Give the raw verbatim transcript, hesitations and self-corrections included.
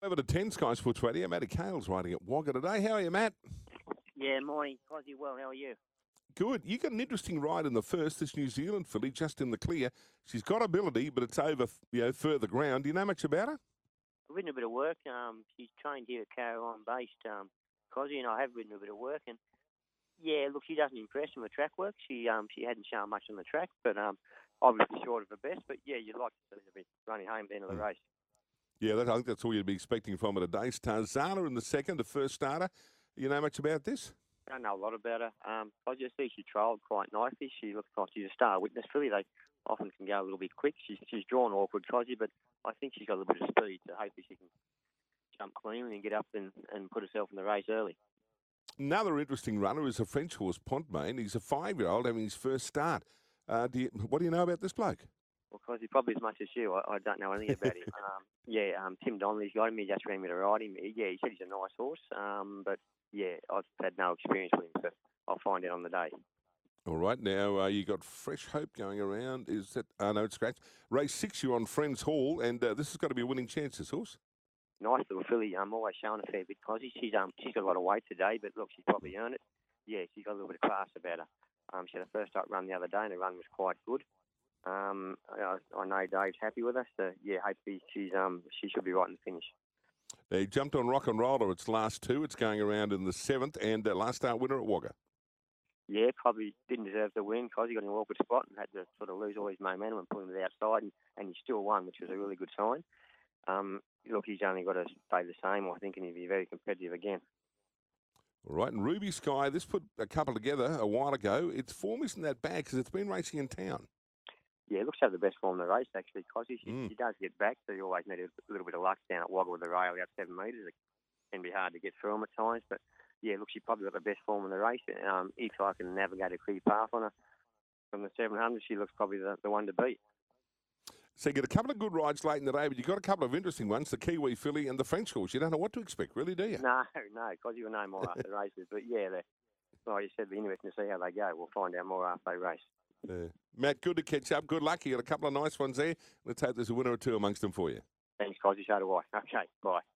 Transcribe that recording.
Over to ten Sky Sports Radio. Matty Cale's riding at Wagga today. How are you, Matt? Yeah, morning. Cosy, well, how are you? Good. You got an interesting ride in the first. This New Zealand filly, just in the clear. She's got ability, but it's over, you know, further ground. Do you know much about her? I've ridden a bit of work. Um, she's trained here at Caroline based. Um, Cosy and I have ridden a bit of work, and yeah, look, she doesn't impress with the track work. She um she hadn't shown much on the track, but um obviously short of her best. But yeah, you'd like to see her be running home at the end of the race. Yeah, that, I think that's all you'd be expecting from her today. Tarzana in the second, the first starter. You know much about this? I don't know a lot about her. Um, I just see she trialled quite nicely. She looks like she's a star witness filly. They often can go a little bit quick. She's she's drawn awkward, Cosy, but I think she's got a little bit of speed, so hopefully she can jump cleanly and get up and, and put herself in the race early. Another interesting runner is a French horse, Pontmain. He's a five-year-old having his first start. Uh, do you, what do you know about this bloke? Well, Cosy, probably as much as you. I, I don't know anything about him. Um, yeah, um, Tim Donnelly's got him. He just ran me to ride him. Yeah, he said he's a nice horse, um, but yeah, I've had no experience with him, so I'll find out on the day. All right, now uh, you got Fresh Hope going around. Is that? Uh, no, it's scratch. Race six, you're on Friends Hall, and uh, this has got to be a winning chance, this horse. Nice little filly. I'm um, always showing a fair bit, Cosy. She's um she's got a lot of weight today, but look, she's probably earned it. Yeah, she's got a little bit of class about her. Um, she had a first up run the other day, and the run was quite good. Um, I, I know Dave's happy with us, so yeah, hopefully she's um she should be right in the finish. They jumped on Rock and Roller. Its last two. It's going around in the seventh, and uh, last start winner at Wagga. Yeah, probably didn't deserve to win because he got in an awkward spot and had to sort of lose all his momentum and put him to the outside, and, and he still won, which was a really good sign. Um, look, he's only got to stay the same, I think, and he'll be very competitive again. All right, and Ruby Sky, this put a couple together a while ago. Its form isn't that bad because it's been racing in town. Yeah, it looks to have the best form in the race, actually, because she, mm. she does get back, so you always need a little bit of luck down at Wagga with the rail out seven metres. It can be hard to get through them at times, but yeah, look, she probably got the best form in the race. Um, if I can navigate a clear path on her from the seven hundred, she looks probably the, the one to beat. So you get a couple of good rides late in the day, but you've got a couple of interesting ones, the Kiwi filly and the French horse. You don't know what to expect, really, do you? No, no, because you'll know more after the races. But yeah, like you said, it'll be interesting to see how they go. We'll find out more after they race. Yeah. Matt, good to catch up. Good luck. You got a couple of nice ones there. Let's hope there's a winner or two amongst them for you. Thanks, Cosy. So do I. Okay, bye.